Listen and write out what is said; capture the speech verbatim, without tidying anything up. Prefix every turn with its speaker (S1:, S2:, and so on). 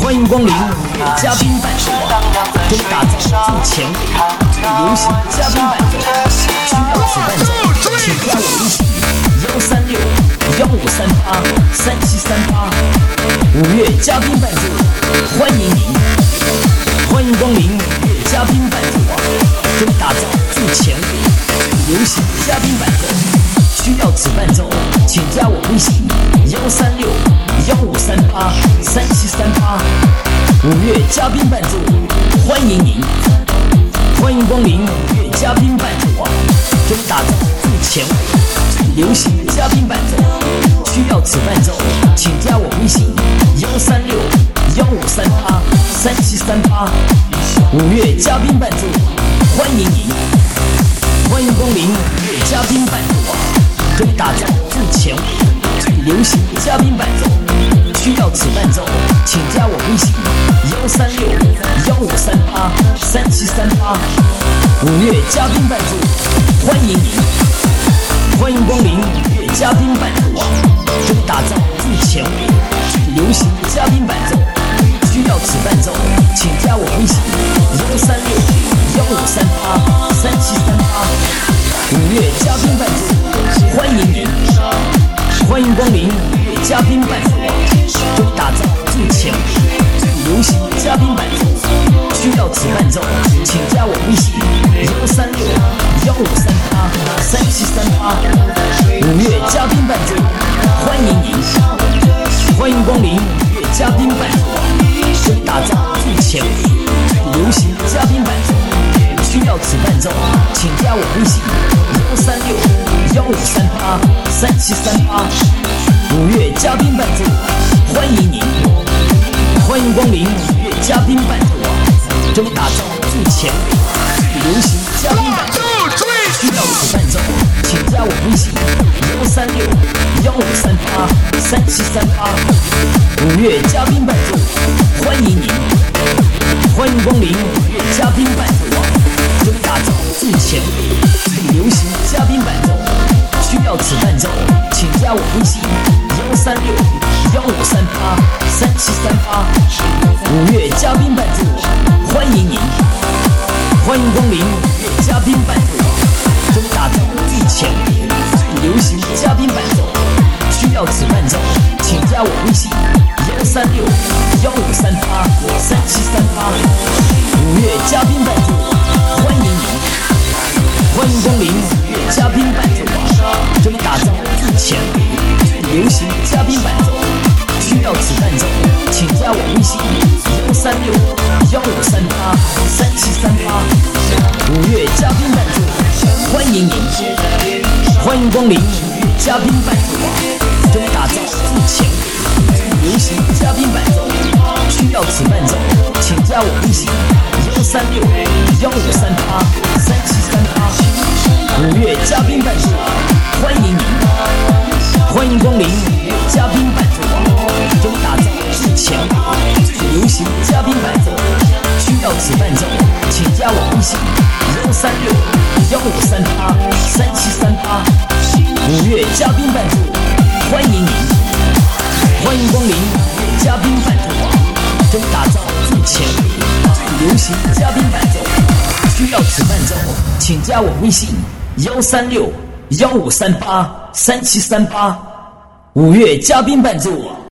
S1: 欢迎光临嘉宾伴奏网，中打造最前卫、最流行嘉宾伴奏。需要此伴奏，请加我微信幺三六幺五三八三七三八。五月嘉宾伴奏，欢迎您！欢迎光临嘉宾伴奏网，中打造最前卫、最流行嘉宾伴奏。需要此伴奏，请加我微信幺三六幺五三八三七三八。五月嘉宾伴奏，欢迎您！欢迎光临五月嘉宾伴奏网，中打造最前卫、最流行嘉宾伴奏。需要此伴奏，请加我微信幺三六幺五三八三七三八。五月嘉宾伴奏，欢迎您！欢迎光临五月嘉宾伴奏网，中打造最前卫、最流行嘉宾伴奏。需要此伴奏，请加我微信幺三六幺五三八三七三八。五月嘉宾伴奏，欢迎您！欢迎光临五月嘉宾伴奏网，中打造最前卫、最流行嘉宾伴奏。需要此伴奏，请加我微信幺三六幺五三八三七三八。五月嘉宾伴奏，欢迎您！欢迎光临五月嘉宾伴奏网，中打造最前卫、最流行嘉宾伴奏。需要此伴奏，请加我微信幺三六幺五三八三七三八。五月嘉宾伴奏，欢迎您！欢迎光临五月嘉宾伴奏网，中打造最前卫、最流行嘉宾伴奏。需要此伴奏，请加我微信幺三六幺五三八三七三八。五月嘉宾伴奏，欢迎您！欢迎光临五月嘉宾伴奏网，中打造最前卫、最流行嘉宾伴奏。需要此伴奏，请加我微信幺三六幺五三八三七三八。五月嘉宾伴奏，欢迎您！欢迎光临五月嘉宾伴奏网，中打造最前卫、最流行嘉宾伴奏。需要此伴奏，请加我微信幺三六幺五三八三七三八。五月嘉宾伴奏，欢迎您！欢迎光临五月嘉宾伴奏网，中打造最前卫、最流行嘉宾伴奏。需要此伴奏，请加我微信幺三六幺五三八三七三八。五月嘉宾伴奏，欢迎您！欢迎光临五月嘉宾伴奏网，中打造最前卫、最流行嘉宾伴奏。需要此伴奏，请加我微信幺三六幺五三八三七三八。五月嘉宾伴奏，欢迎您！欢迎光临五月嘉宾伴奏网，中打造最前卫、最流行嘉宾伴奏。需要此伴奏，请加我微信幺三六幺五三八三七三八。五月嘉宾伴奏，欢迎您！欢迎光临五月嘉宾伴奏网，中打造最前卫、最流行嘉宾伴奏。需要此伴奏，请加我微信幺三六幺五三八三七三八。五月嘉宾伴奏，欢迎您！欢迎光临五月嘉宾伴奏网，中打造最前卫、最流行嘉宾伴奏。需要此伴奏，请加我微信幺三六幺五三八三七三八。五月嘉宾伴奏。